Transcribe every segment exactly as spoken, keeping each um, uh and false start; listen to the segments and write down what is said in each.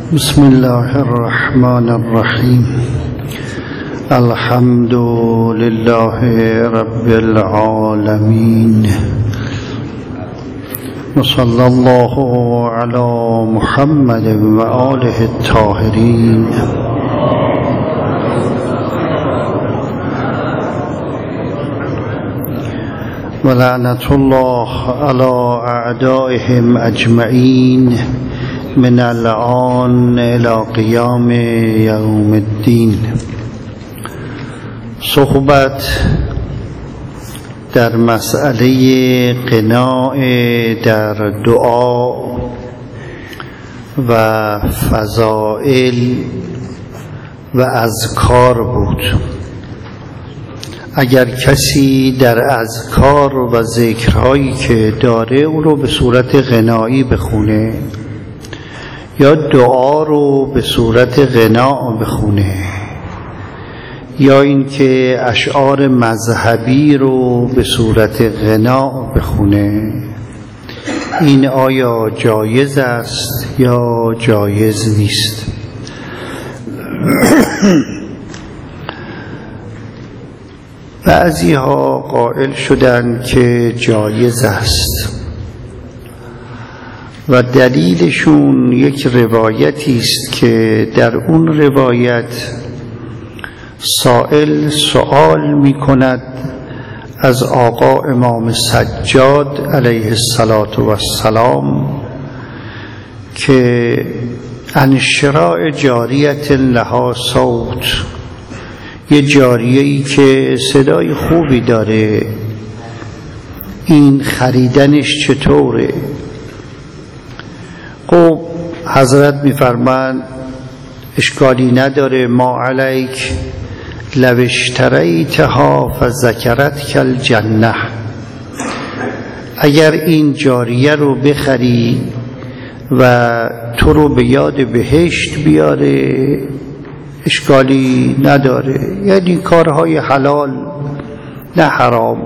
بسم الله الرحمن الرحیم. الحمد لله رب العالمین و صلی الله علی محمد و آله الطاهرین. و لعنت الله علی اعدائهم اجمعین من الآن الى قیام یوم الدین. صحبت در مسئله قناع در دعا و فضائل و اذکار بود. اگر کسی در اذکار و ذکرهایی که داره او رو به صورت غنایی بخونه یا دعا رو به صورت غنا بخونه یا اینکه اشعار مذهبی رو به صورت غنا بخونه، این آیا جایز است یا جایز نیست؟ بعضی ها قائل شدند که جایز است و دلیلشون یک روایتی است که در اون روایت سائل سوال می کند از آقا امام سجاد علیه السلام که عن شراء جاریت لها صوت، یه جاریه‌ای که صدای خوبی داره، این خریدنش چطوره؟ خب حضرت می‌فرمایند اشکالی نداره، ما علیک لو اشتریتها فذکرتک الجنه، اگر این جاریه رو بخری و تو رو به یاد بهشت بیاره اشکالی نداره، یعنی کارهای حلال نه حرام.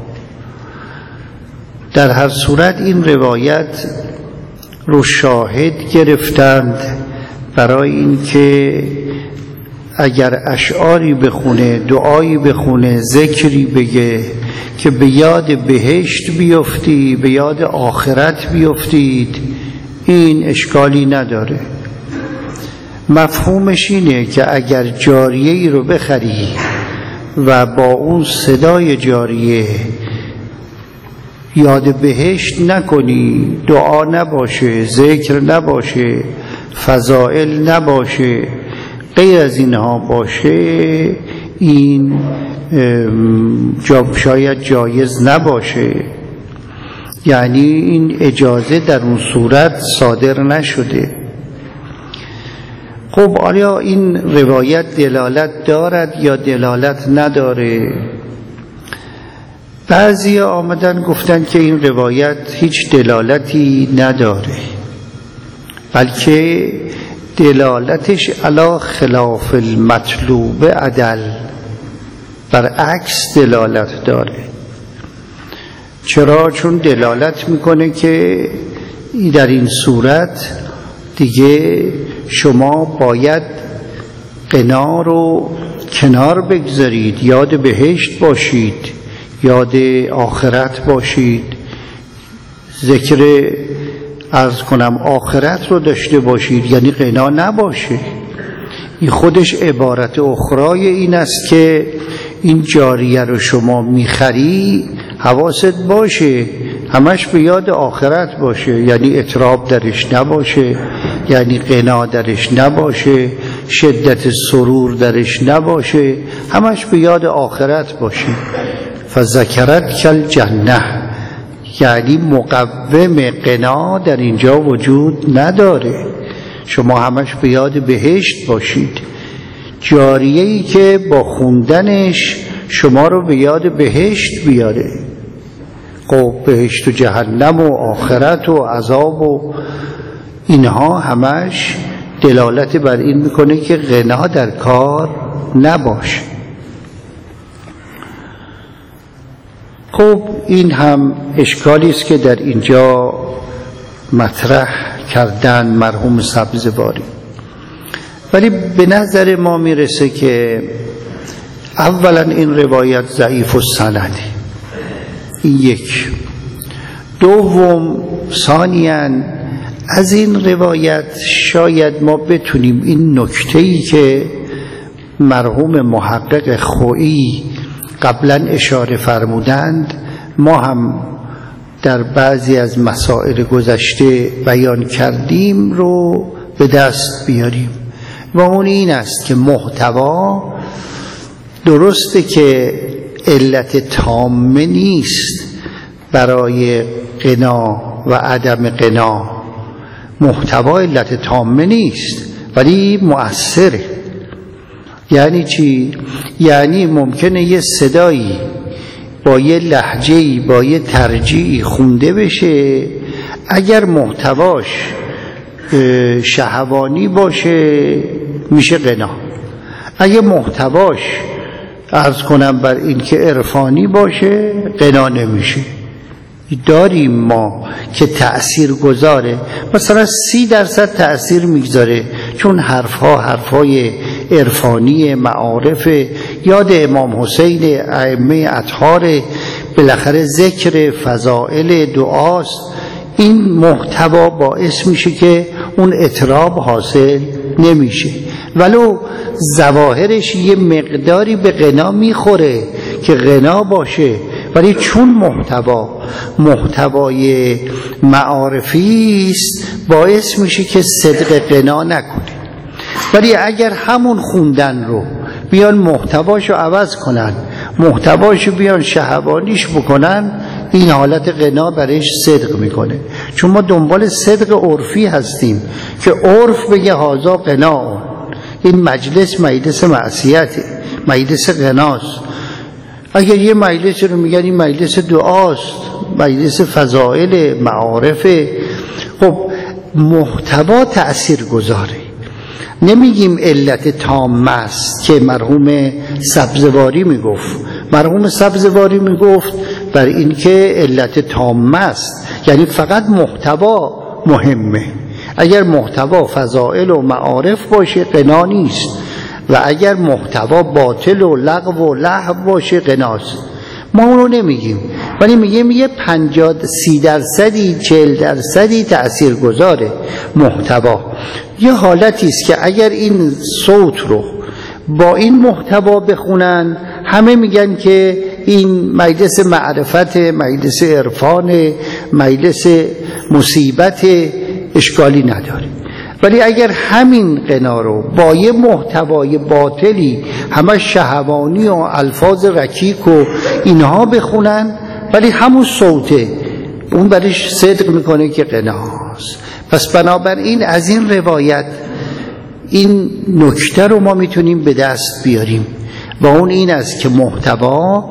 در هر صورت این روایت رو شاهد گرفتند برای اینکه اگر اشعاری بخونه، دعایی بخونه، ذکری بگه که به یاد بهشت بیفتی، به یاد آخرت بیفتید، این اشکالی نداره. مفهومش اینه که اگر جاریه‌ای رو بخری و با اون صدای جاریه یاد بهشت نکنی، دعا نباشه، ذکر نباشه، فضائل نباشه، غیر از اینها باشه، این شاید جایز نباشه، یعنی این اجازه در اون صورت صادر نشده. خب آیا این روایت دلالت دارد یا دلالت نداره؟ بعضی آمدن گفتن که این روایت هیچ دلالتی نداره، بلکه دلالتش علی خلاف المطلوب عدل، برعکس دلالت داره. چرا؟ چون دلالت میکنه که در این صورت دیگه شما باید قنا رو کنار بگذارید، یاد بهشت باشید، یاد آخرت باشید، ذکر عرض کنم آخرت رو داشته باشید، یعنی قنا نباشه. این خودش عبارت اخرای این است که این جاریه رو شما میخری حواست باشه همش به یاد آخرت باشه، یعنی اطراب درش نباشه، یعنی قنا درش نباشه، شدت سرور درش نباشه، همش به یاد آخرت باشه. فذکرتک الجنه، یعنی مقوم قنا در اینجا وجود نداره، شما همش به یاد بهشت باشید. جاریه‌ای که با خوندنش شما رو به یاد بهشت بیاره، خب بهشت و جهنم و آخرت و عذاب و اینها همش دلالت بر این میکنه که غنا در کار نباشه. خب این هم اشکالی است که در اینجا مطرح کردن مرحوم سبزواری. ولی به نظر ما میرسه که اولا این روایت ضعیف السند، این یک. دوم ثانیاً از این روایت شاید ما بتونیم این نکته‌ای که مرحوم محقق خویی قبلا اشاره فرمودند ما هم در بعضی از مسائل گذشته بیان کردیم رو به دست بیاریم و اون این است که محتوا درسته که علت تامه نیست برای قنا و عدم قنا، محتوا علت تامه نیست ولی مؤثره. یعنی چی؟ یعنی ممکنه یه صدایی با یه لهجه‌ای با یه ترجیعی خونده بشه، اگر محتواش شهوانی باشه میشه قنا، اگه محتواش عرض کنم بر این که عرفانی باشه قنا نمیشه. داریم ما که تأثیر گذاره، مثلا سی درصد تأثیر میگذاره چون حرفها حرفهای عرفانی معارف، یاد امام حسین ائمه اطهار، بالاخره ذکر فضائل دعاست. این محتوا باعث میشه که اون اطراب حاصل نمیشه، ولو ظواهرش یه مقداری به غنا میخوره که غنا باشه، ولی چون محتوا محتوای معارفی است باعث میشه که صدق غنا نکنه. ولی اگر همون خوندن رو بیان محتواشو عوض کنن، محتواشو بیان شهوانیش بکنن، این حالت غنا برایش صدق میکنه. چون ما دنبال صدق عرفی هستیم که عرف بگه هازا غنا، این مجلس مجلس معصیته، مجلس غناست. اگر یه مجلس رو میگن این مجلس دعاست، مجلس فضائل معارف، خب محتوا تأثیر گذاره. نمیگیم علت تامه است که مرحوم سبزواری میگفت. مرحوم سبزواری میگفت بر این که علت تامه است، یعنی فقط محتوا مهمه. اگر محتوا فضائل و معارف باشه قنا نیست، و اگر محتوا باطل و لغو و لهو باشه قناست. ما اونو نمیگیم، ولی میگیم یه پنجاه سی درصدی چهل درصدی تأثیر گذاره محتوا. یه حالتی است که اگر این صوت رو با این محتوا بخونن همه میگن که این مجلس معرفت، مجلس عرفان، مجلس مصیبت، اشکالی نداره. ولی اگر همین قنا رو با یه محتوای باطلی همه شهوانی و الفاظ رکیک و اینها بخونن، ولی همون صوته اون برش صدق میکنه که قناست. پس بنابراین از این روایت این نکته رو ما میتونیم به دست بیاریم و اون این است که محتوا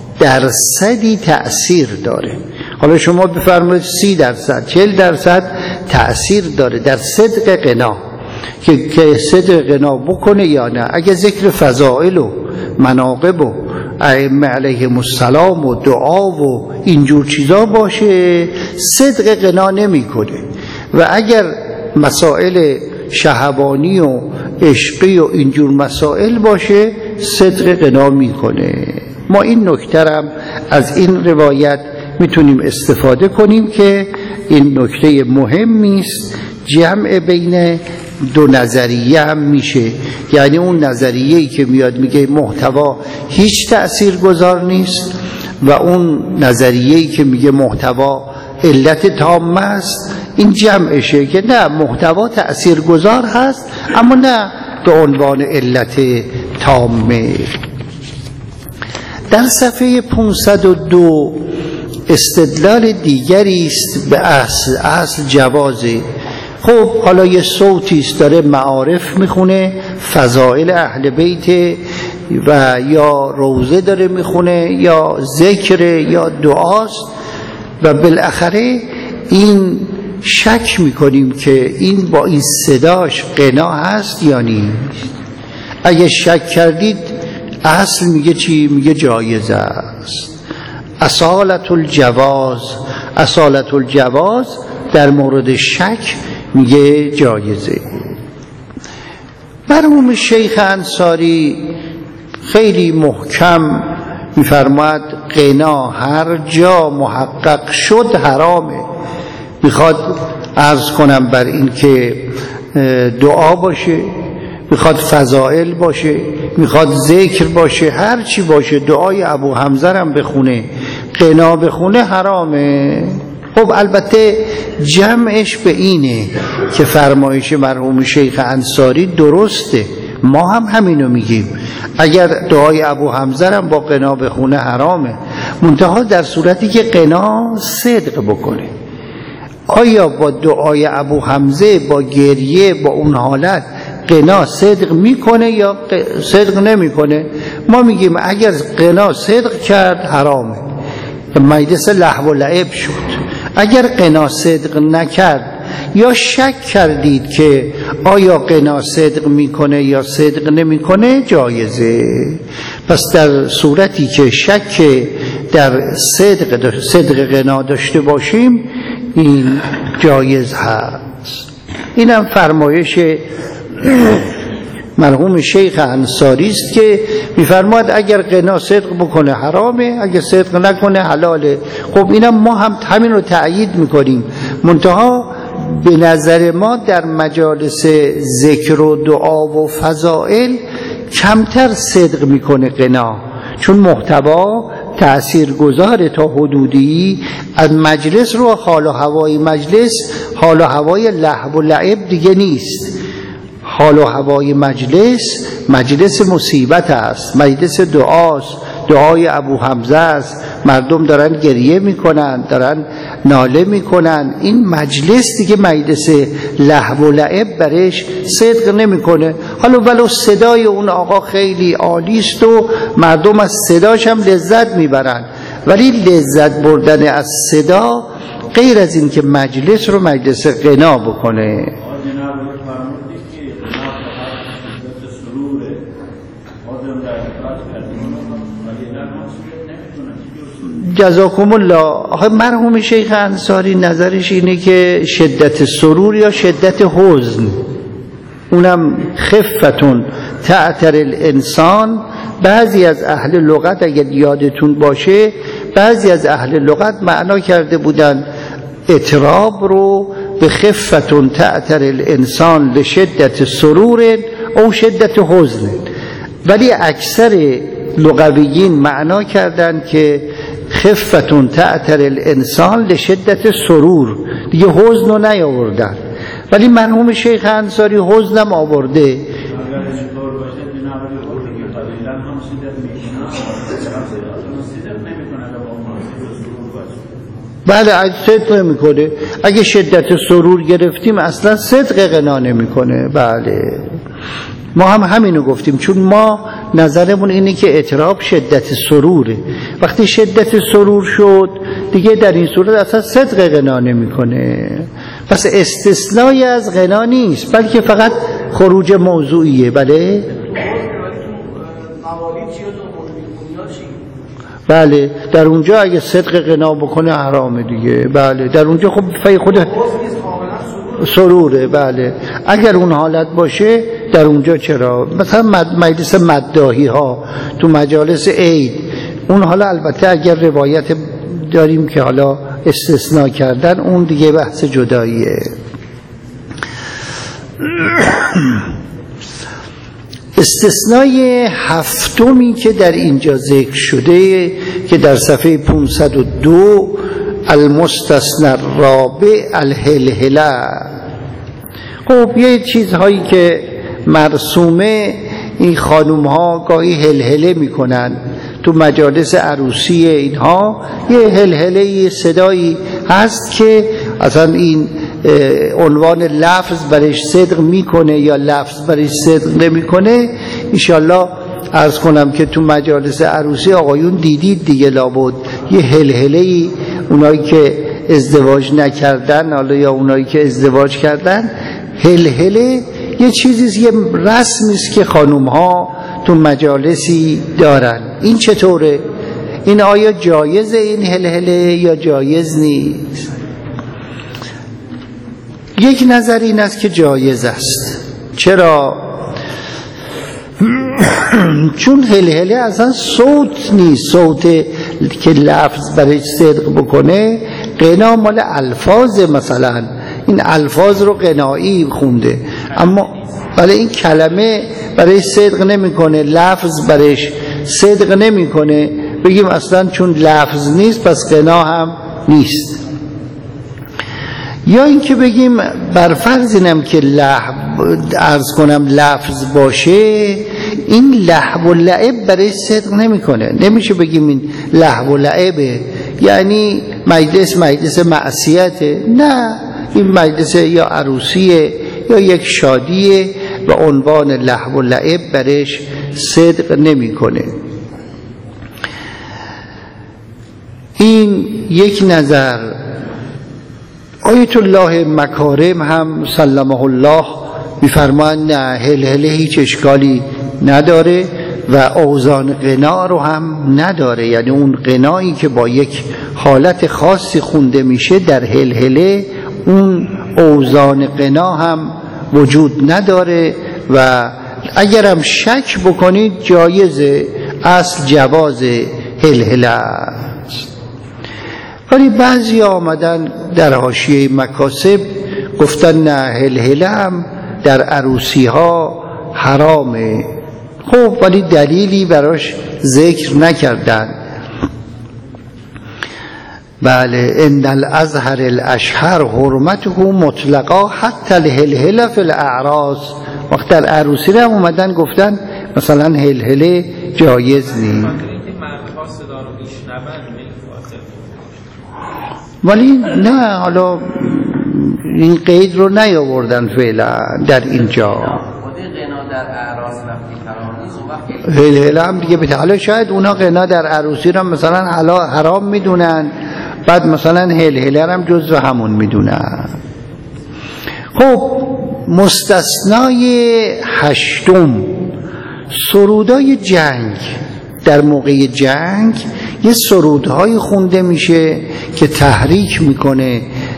درصدی تأثیر داره. حالا شما بفرمایید سی درصد چهل درصد تأثیر داره در صدق قنا، که, که صدق قنا بکنه یا نه. اگه ذکر فضائل و مناقب و ائمه علیهم السلام و دعا و اینجور چیزا باشه صدق قنا نمیکنه، و اگر مسائل شهوانی و عشقی و اینجور مسائل باشه صدق قنا میکنه. ما این نکته هم از این روایت میتونیم استفاده کنیم که این نکته مهمی است. جمع بین دو نظریه هم میشه، یعنی اون نظریه‌ای که میاد میگه محتوا هیچ تأثیر گذار نیست و اون نظریه‌ای که میگه محتوا علت تامه است، این جمعشه که نه، محتوا تأثیر گذار هست اما نه به عنوان علت تامه. در صفحه پانصد و دو استدلال دیگری است به اصل اصل جوازه. خب حالا یه صوتی است داره معارف میخونه، فضائل اهل بیت و یا روزه داره میخونه یا ذکر یا دعاست، و بالاخره این شک میکنیم که این با این صداش قنا هست یا نیست. اگه شک کردید اصل میگه چی؟ میگه جایزه است. اصالت الجواز، اصالت الجواز در مورد شک میگه جایزه. مرحوم شیخ انصاری خیلی محکم میفرماید قنا هر جا محقق شد حرامه. میخواد عرض کنم بر این که دعا باشه، میخواد فضائل باشه، میخواد ذکر باشه، هر چی باشه، دعای ابو حمزه هم بخونه، قنا بخونه حرامه. خب البته جمعش به اینه که فرمایش مرحوم شیخ انصاری درسته، ما هم همینو میگیم. اگر دعای ابو حمزه هم با قنا بخونه حرامه، منتها در صورتی که قنا صدق بکنه. آیا با دعای ابو حمزه با گریه با اون حالت قنا صدق میکنه یا صدق نمیکنه؟ ما میگیم اگر قنا صدق کرد حرامه، مجلس لهو و لعب شد. اگر قنا صدق نکرد یا شک کردید که آیا قنا صدق میکنه یا صدق نمیکنه، جایزه. پس در صورتی که شک در صدق صدق قنا داشته باشیم این جایز هست. اینم فرمایش مرحوم شیخ انصاری است که میفرماید اگر قنا صدق بکنه حرامه، اگر صدق نکنه حلاله. خب اینم ما هم همین رو تأیید میکنیم، منتها به نظر ما در مجالس ذکر و دعا و فضائل کمتر صدق میکنه قنا، چون محتوا تأثیر گذاره تا حدودی. از مجلس رو حال و هوای مجلس حال و هوای لهو و لعب دیگه نیست. حال و هوای مجلس مجلس مصیبت است، مجلس دعاست، دعای ابو حمزه است، مردم دارن گریه میکنن، دارن ناله میکنن. این مجلس دیگه مجلس لهو و لعب برش صدق نمیکنه. حالا ولو صدای اون آقا خیلی عالی است و مردم از صداش هم لذت میبرن، ولی لذت بردن از صدا غیر از این که مجلس رو مجلس غنا بکنه. جزاکم الله. آخه مرحوم شیخ انصاری نظرش اینه که شدت سرور یا شدت حزن، اونم خفتون تعتر الانسان. بعضی از اهل لغت اگر یادتون باشه، بعضی از اهل لغت معنا کرده بودن اطراب رو به خفتون تعتر الانسان لشدت سرور او شدت حزن، ولی اکثر لغویین معنا کردن که خفتون تعتر الانسان لشدت سرور، دیگه حزن رو نیاوردن. ولی مرحوم شیخ انصاری حزنم آورده. بله اگه صدق نمی کنه، اگه شدت سرور گرفتیم اصلا صدق غنا نمی کنه. بله ما هم همینو گفتیم، چون ما نظرمون اینه که اطراب شدت سروره. وقتی شدت سرور شد دیگه در این صورت اصلا صدق غنا نمیکنه. پس استثنایی از غنا نیست، بلکه فقط خروج موضوعیه. بله بله در اونجا اگه صدق غنا بکنه حرامه دیگه. بله در اونجا خب فی خود سروره. بله اگر اون حالت باشه در اونجا چرا؟ مثلا مجلس مداحی ها تو مجالس عید، اون حالا البته اگر روایت داریم که حالا استثناء کردن، اون دیگه بحث جداییه. استثنای هفتمی که در اینجا ذکر شده که در صفحه پانصد و دو المستثنى الرابع الهلهله. خب یه چیزهایی که مرسومه، این خانوم ها گاهی هلهله میکنن تو مجالس عروسی اینها، یه هلهله یه صدایی هست که اصلا این عنوان لفظ برش صدق میکنه یا لفظ برش صدق نمیکنه. انشالله عرض کنم که تو مجالس عروسی آقایون دیدید دیگه لابد یه هلهله، اونایی که ازدواج نکردن حالا یا اونایی که ازدواج کردن، هلهله یه چیزیست، یه رسمیست که خانوم ها تو مجالسی دارن. این چطوره؟ این آیا جایزه این هلهله یا جایز نیست؟ یک نظر این است که جایز است. چرا؟ چون هلهله اصلا صوت نیست، صوت که لفظ برای صدق بکنه. غنا مال الفاظ، مثلا این الفاظ رو غنایی خونده، اما ولی این کلمه برای صدق نمیکنه، لفظ برایش صدق نمیکنه. بگیم اصلا چون لفظ نیست پس غنا هم نیست. یا اینکه بگیم بر فرض اینم که لحو عرض کنم لفظ باشه، این لهو و لعب برای صدق نمیکنه. نمیشه بگیم این لهو و لعبه یعنی مجلس مجلس معصیته، نه، این مجلس یا عروسیه یا یک شادیه و عنوان لهو و لعب برایش صدق نمیکنه. این یک نظر. آیت الله مکارم هم سلمه الله میفرمایند نه، هلهله هیچ اشکالی نداره و اوزان غنا رو هم نداره، یعنی اون غنایی که با یک حالت خاصی خونده میشه در هلهله اون اوزان غنا هم وجود نداره و اگرم شک بکنید جایزه، اصل جواز هلهله است. ولی بعضی آمدن در حاشیه مکاسب گفتن نه، هلهله هم در عروسی ها حرامه. خب ولی دلیلی براش ذکر نکردن. بله، ان الازهر الاشهر حرمته مطلقا حتی الهلهله فی الاعراس. وقت در عروسی هم اومدن گفتن مثلا هلهله جایز نیست. ولی نه، حالا این قید رو نیاوردن فعلا در اینجا. هلهله هم دیگه بده. حالا شاید اونا غنا در عروسی رو مثلا حرام میدونن، بعد مثلا هلهله هم جزو همون میدونن. خب مستثنای هشتم، سرودای جنگ. در موقع جنگ یه سرودهای خونده میشه که تحریک میکنه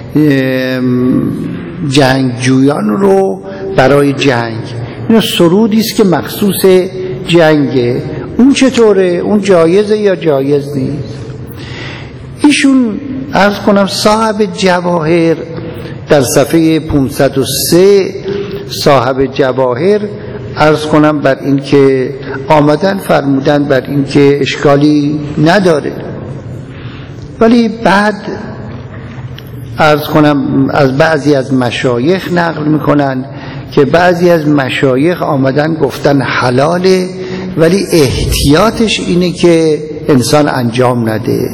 جنگجویان رو برای جنگ. این سرودی است که مخصوص جنگه. اون چطوره؟ اون جایزه یا جایز نیست؟ ایشون عرض کنم صاحب جواهر در صفحه پانصد و سه صاحب جواهر عرض کنم بر این که آمدن فرمودن بر این که اشکالی نداره. ولی بعد عرض کنم از بعضی از مشایخ نقل میکنن که بعضی از مشایخ آمدن گفتن حلاله، ولی احتیاطش اینه که انسان انجام نده.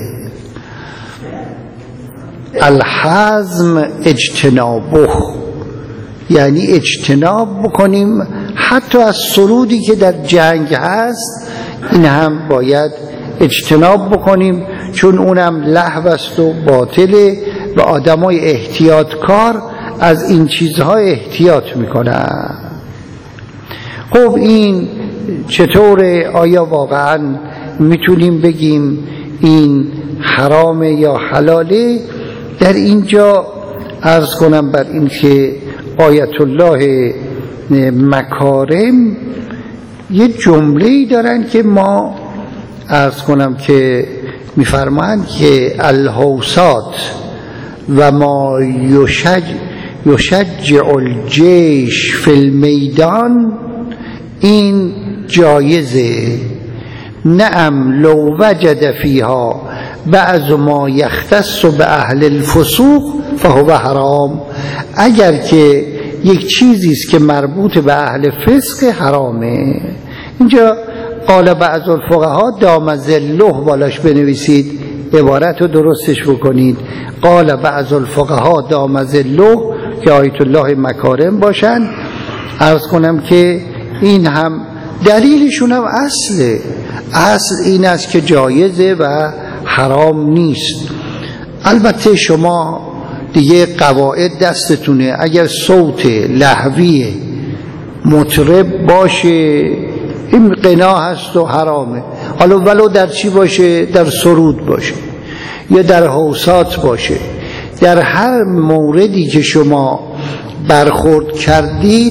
الحزم اجتنابه، یعنی اجتناب بکنیم حتی از سرودی که در جنگ هست، این هم باید اجتناب بکنیم، چون اونم لهو است و باطله و آدمای احتیاطکار از این چیزها احتیاط میکنن. خب این چطوره؟ آیا واقعا میتونیم بگیم این حرامه یا حلاله؟ در اینجا عرض کنم بر این که آیت الله مکارم یه جمله‌ای دارن که ما عرض کنم که میفرمایند که الهوسات و ما یشج یشجع الجیش فی المیدان، این جایزه. نعم لو وجد فیها بعض ما یختص به اهل الفسوق فهو حرام. اگر که یک چیزی است که مربوط به اهل فسق حرامه. اینجا قال بعض الفقها دام ذله بالاش بنویسید، عبارت رو درستش بکنید. قال بعض الفقها دام ذله که آیت الله مکارم باشن. عرض کنم که این هم دلیلشون هم اصله. اصل این است که جایزه و حرام نیست. البته شما دیگه قواعد دستتونه. اگر صوت لهوی مطرب باشه این غنا هست و حرامه. حالا ولو در چی باشه؟ در سرود باشه یا در هوسات باشه. در هر موردی که شما برخورد کردید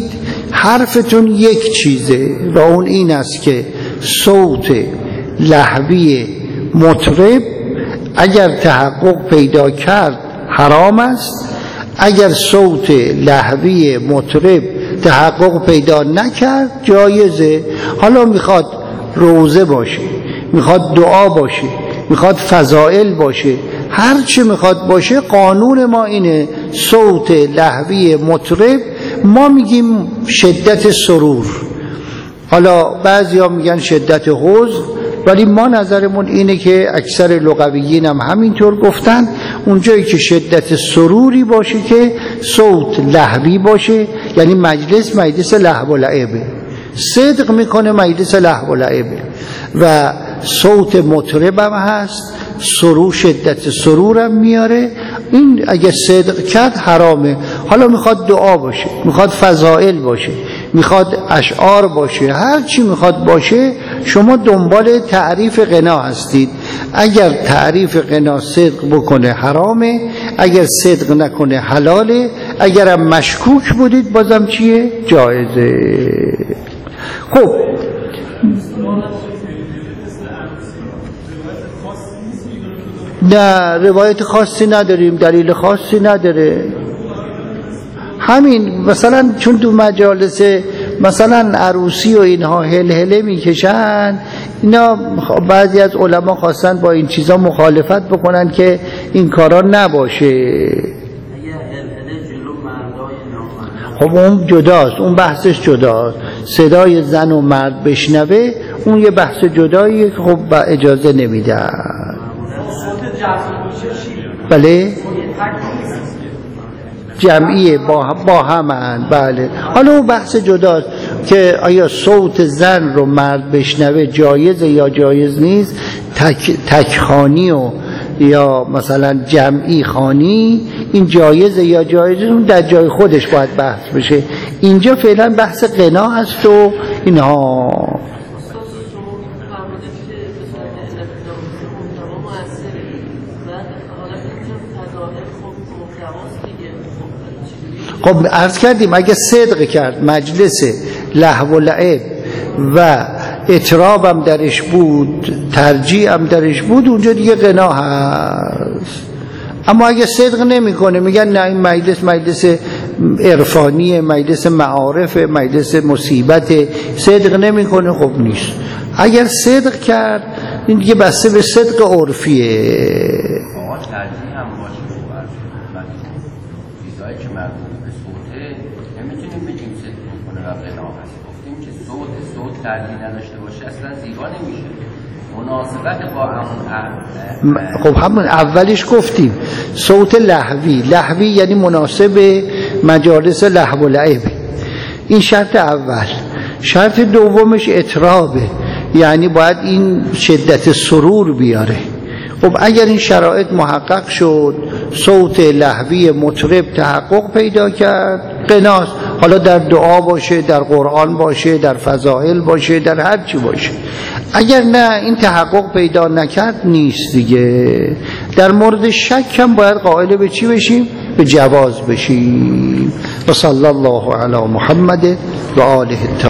حرفتون یک چیزه و اون این است که صوت لهوی مطرب اگر تحقق پیدا کرد حرام است، اگر صوت لهوی مطرب تحقق پیدا نکرد جایزه. حالا میخواد روزه باشه، میخواد دعا باشه، میخواد فضائل باشه، هر چی میخواد باشه، قانون ما اینه صوت لهوی مطرب ما میگیم شدت سرور. حالا بعضیا میگن شدت حزن، ولی ما نظرمون اینه که اکثر لغویین هم همینطور گفتن، اونجایی که شدت سروری باشه که صوت لهوی باشه، یعنی مجلس مجلس لهو و لعبه، صدق میکنه مجلس لهو و لعبه، و صوت مطرب هم هست، سرور شدت سرورم میاره، این اگه صدق کرد حرامه. حالا میخواد دعا باشه، میخواد فضائل باشه، میخواد اشعار باشه، هر چی میخواد باشه، شما دنبال تعریف غنا هستید. اگر تعریف غنا صدق بکنه حرامه، اگر صدق نکنه حلاله، اگرم مشکوک بودید بازم چیه؟ جایزه. خب نه، روایت خاصی نداریم، دلیل خاصی نداره. همین مثلا چون تو مجالس مثلا عروسی و اینها هلهله میکشن، اینا بعضی از علما خواستن با این چیزا مخالفت بکنن که این کارا نباشه. خب اون جداست، اون بحثش جداست. صدای زن و مرد بشنوه اون یه بحث جداییه که خب اجازه نمیدن. بله جمعیه با, با همن. بله حالا اون بحث جداست که آیا صوت زن رو مرد بشنوه جایزه یا جایز نیست، تک, تک خانی و یا مثلا جمعی خانی این جایزه یا جایزه، اون در جای خودش باید بحث بشه. اینجا فعلا بحث غنا هست و اینها. خب عرض کردیم اگه صدق کرد مجلس لهو و لعب و اطراب هم درش بود، ترجیع هم درش بود، اونجا دیگه غنا هست. اما اگه صدق نمیکنه، میگن نه این مجلس مجلس عرفانی، مجلس معارف، مجلس مصیبت، صدق نمیکنه، خب نیست. اگر صدق کرد این دیگه بسته به صدق عرفیه. ترجیح نداشته باشه اصلا زیبا نمیشه، مناسبت با همون. خب همون اولش گفتیم صوت لهوی، لهوی یعنی مناسب مجالس لهو و لعب، این شرط اول. شرط دومش اطرابه، یعنی باید این شدت سرور بیاره. خب اگر این شرایط محقق شد، صوت لهوی مطرب تحقق پیدا کرد، غناست. حالا در دعا باشه، در قرآن باشه، در فضائل باشه، در هر چی باشه. اگر نه این تحقق پیدا نکرد نیست دیگه. در مورد شک هم باید قائل به چی بشیم؟ به جواز بشیم. و صلی الله علی محمد و آله.